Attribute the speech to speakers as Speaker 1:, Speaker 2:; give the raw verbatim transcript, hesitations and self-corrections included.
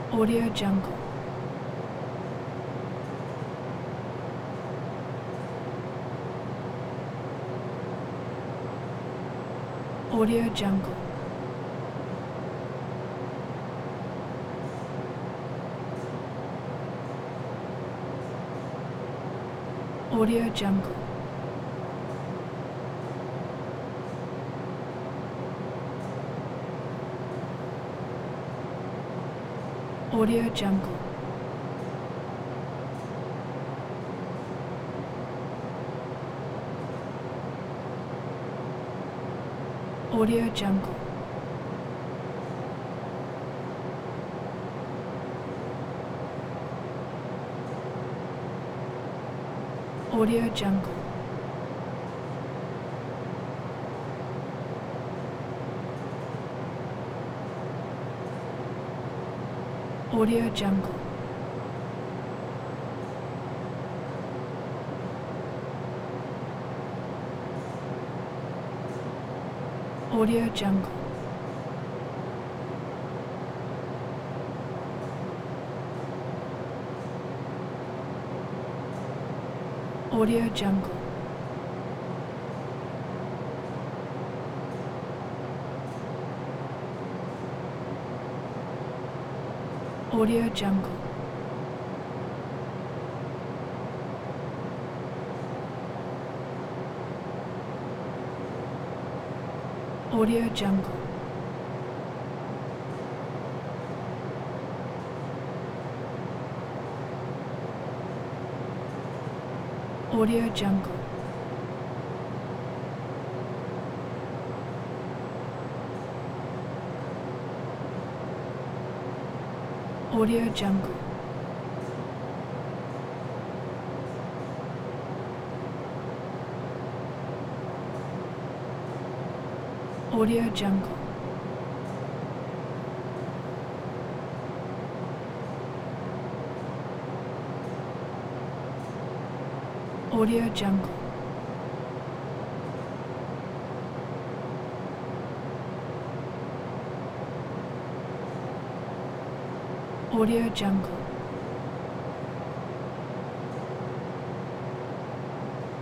Speaker 1: Audio Jungle. Audio Jungle. Audio Jungle. Audio Jungle. Audio Jungle. Audio Jungle. Audio Jungle. Audio Jungle. Audio Jungle. Audio Jungle. Audio Jungle. Audio Jungle. Audio Jungle. Audio Jungle. Audio Jungle. Audio Jungle.